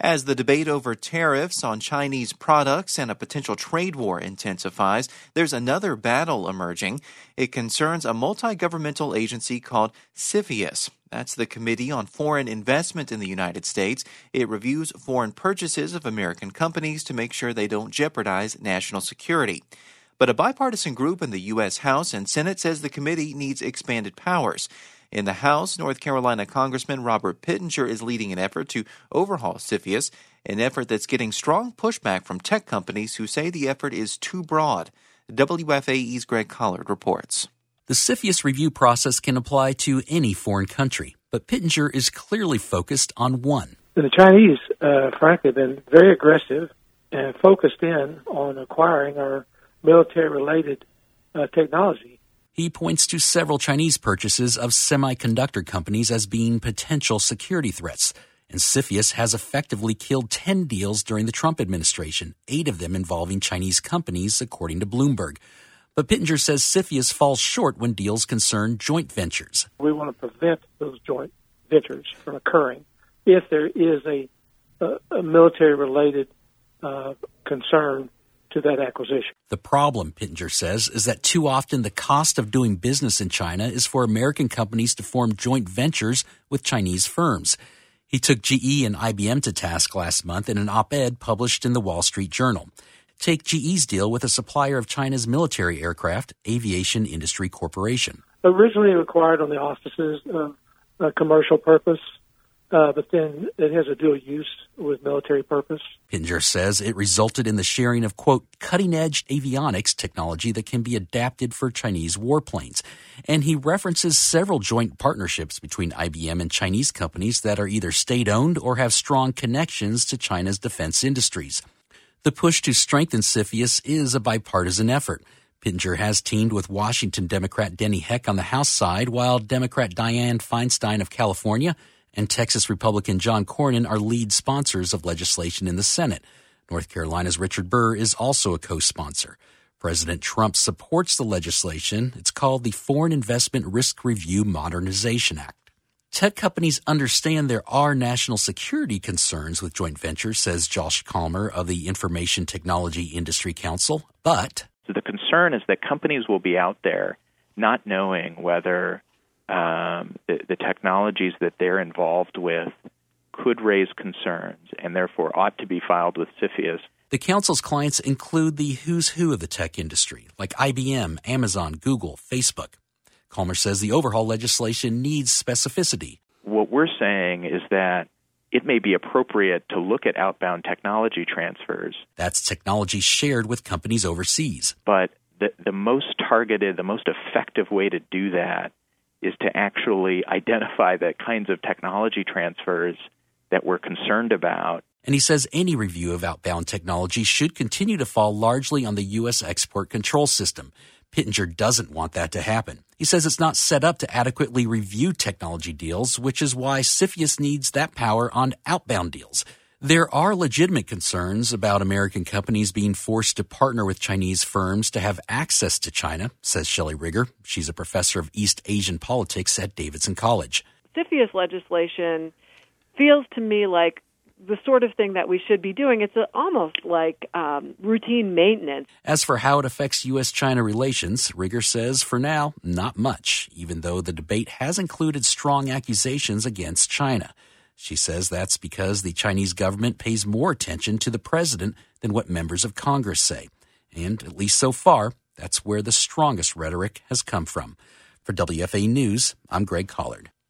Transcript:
As the debate over tariffs on Chinese products and a potential trade war intensifies, there's another battle emerging. It concerns a multi-governmental agency called CFIUS. That's the Committee on Foreign Investment in the United States. It reviews foreign purchases of American companies to make sure they don't jeopardize national security. But a bipartisan group in the U.S. House and Senate says the committee needs expanded powers. In the House, North Carolina Congressman Robert Pittenger is leading an effort to overhaul CFIUS, an effort that's getting strong pushback from tech companies who say the effort is too broad. WFAE's Greg Collard reports. The CFIUS review process can apply to any foreign country, but Pittenger is clearly focused on one. The Chinese, frankly, have been very aggressive and focused in on acquiring our military-related technology. He points to several Chinese purchases of semiconductor companies as being potential security threats, and CFIUS has effectively killed 10 deals during the Trump administration, 8 of them involving Chinese companies, according to Bloomberg. But Pittenger says CFIUS falls short when deals concern joint ventures. We want to prevent those joint ventures from occurring if there is a military-related concern to that acquisition. The problem, Pittenger says, is that too often the cost of doing business in China is for American companies to form joint ventures with Chinese firms. He took GE and IBM to task last month in an op-ed published in the Wall Street Journal. Take GE's deal with a supplier of China's military aircraft, Aviation Industry Corporation. Originally acquired on the auspices of a commercial purpose, but then it has a dual use with military purpose. Pittenger says it resulted in the sharing of, quote, cutting-edge avionics technology that can be adapted for Chinese warplanes. And he references several joint partnerships between IBM and Chinese companies that are either state-owned or have strong connections to China's defense industries. The push to strengthen CFIUS is a bipartisan effort. Pittenger has teamed with Washington Democrat Denny Heck on the House side, while Democrat Dianne Feinstein of California and Texas Republican John Cornyn are lead sponsors of legislation in the Senate. North Carolina's Richard Burr is also a co-sponsor. President Trump supports the legislation. It's called the Foreign Investment Risk Review Modernization Act. Tech companies understand there are national security concerns with joint ventures, says Josh Kalmer of the Information Technology Industry Council, but so the concern is that companies will be out there not knowing whether the technologies that they're involved with could raise concerns and therefore ought to be filed with CFIUS. The council's clients include the who's who of the tech industry, like IBM, Amazon, Google, Facebook. Kalmer says the overhaul legislation needs specificity. What we're saying is that it may be appropriate to look at outbound technology transfers. That's technology shared with companies overseas. But the most targeted, the most effective way to do that is to actually identify the kinds of technology transfers that we're concerned about. And he says any review of outbound technology should continue to fall largely on the U.S. export control system. Pittenger doesn't want that to happen. He says it's not set up to adequately review technology deals, which is why CFIUS needs that power on outbound deals. There are legitimate concerns about American companies being forced to partner with Chinese firms to have access to China, says Shelley Rigger. She's a professor of East Asian politics at Davidson College. CFIUS legislation feels to me like the sort of thing that we should be doing. It's almost like routine maintenance. As for how it affects U.S.-China relations, Rigger says, for now, not much, even though the debate has included strong accusations against China. She says that's because the Chinese government pays more attention to the president than what members of Congress say. And, at least so far, that's where the strongest rhetoric has come from. For WFAE News, I'm Greg Collard.